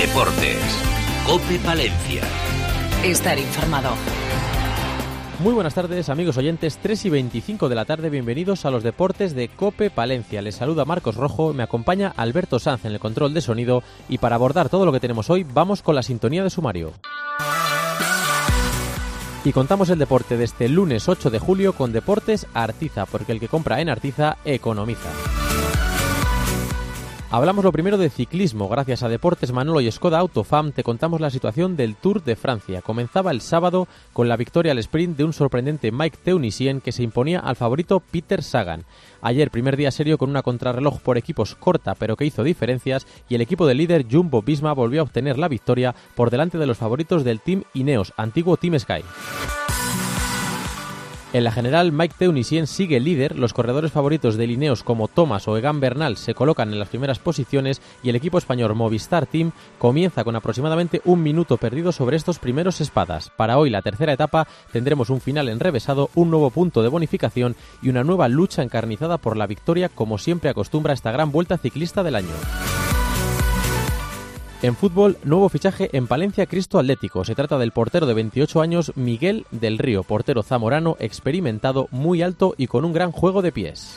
Deportes. COPE Palencia. Estar informado. Muy buenas tardes, amigos oyentes, 3:25 de la tarde, bienvenidos a los deportes de COPE Palencia. Les saluda Marcos Rojo, me acompaña Alberto Sanz en el control de sonido y para abordar todo lo que tenemos hoy, vamos con la sintonía de sumario. Y contamos el deporte de este lunes 8 de julio con Deportes Artiza, porque el que compra en Artiza economiza. Hablamos lo primero de ciclismo. Gracias a Deportes Manolo y Skoda Autofam te contamos la situación del Tour de Francia. Comenzaba el sábado con la victoria al sprint de un sorprendente Mike Teunisien que se imponía al favorito Peter Sagan. Ayer, primer día serio con una contrarreloj por equipos corta pero que hizo diferencias y el equipo del líder Jumbo-Visma volvió a obtener la victoria por delante de los favoritos del Team Ineos, antiguo Team Sky. En la general, Mike Teunisien sigue líder, los corredores favoritos de Ineos como Thomas o Egan Bernal se colocan en las primeras posiciones y el equipo español Movistar Team comienza con aproximadamente un minuto perdido sobre estos primeros espadas. Para hoy, la tercera etapa, tendremos un final enrevesado, un nuevo punto de bonificación y una nueva lucha encarnizada por la victoria, como siempre acostumbra esta gran vuelta ciclista del año. En fútbol, nuevo fichaje en Palencia Cristo Atlético. Se trata del portero de 28 años Miguel del Río, portero zamorano, experimentado, muy alto y con un gran juego de pies.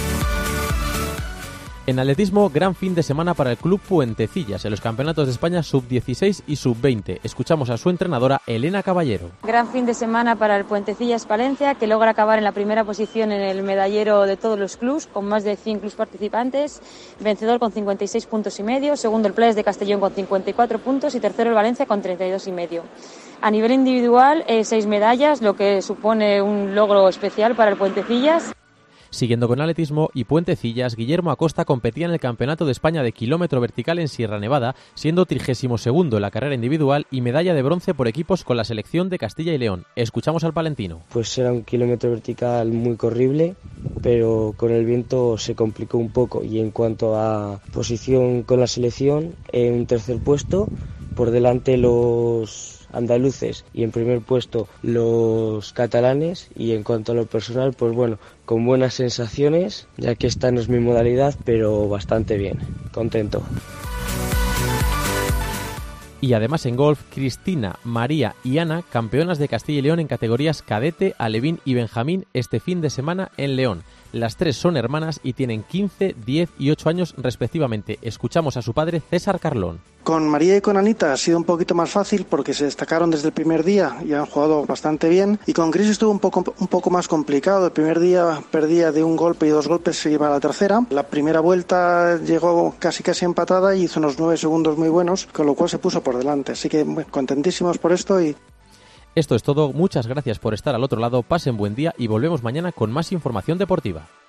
En atletismo, gran fin de semana para el Club Puentecillas en los campeonatos de España sub-16 y sub-20. Escuchamos a su entrenadora Elena Caballero. Gran fin de semana para el Puentecillas Palencia, que logra acabar en la primera posición en el medallero de todos los clubs, con más de 100 clubs participantes, vencedor con 56 puntos y medio, segundo el Playas de Castellón con 54 puntos y tercero el Valencia con 32 y medio. A nivel individual, 6 medallas, lo que supone un logro especial para el Puentecillas. Siguiendo con atletismo y Puentecillas, Guillermo Acosta competía en el Campeonato de España de kilómetro vertical en Sierra Nevada, siendo 32º en la carrera individual y medalla de bronce por equipos con la selección de Castilla y León. Escuchamos al palentino. Pues era un kilómetro vertical muy corrible, pero con el viento se complicó un poco y en cuanto a posición con la selección, en un tercer puesto, por delante los andaluces y en primer puesto los catalanes, y en cuanto a lo personal, pues bueno, con buenas sensaciones, ya que esta no es mi modalidad, pero bastante bien, contento. Y además en golf, Cristina, María y Ana, campeonas de Castilla y León en categorías cadete, alevín y benjamín este fin de semana en León. Las tres son hermanas y tienen 15, 10 y 8 años respectivamente. Escuchamos a su padre César Carlón. Con María y con Anita ha sido un poquito más fácil porque se destacaron desde el primer día y han jugado bastante bien. Y con Cris estuvo un poco más complicado. El primer día perdía de un golpe y 2 golpes, se iba a la tercera. La primera vuelta llegó casi empatada y hizo unos 9 segundos muy buenos, con lo cual se puso por delante. Así que bueno, contentísimos por esto. Esto es todo, muchas gracias por estar al otro lado, pasen buen día y volvemos mañana con más información deportiva.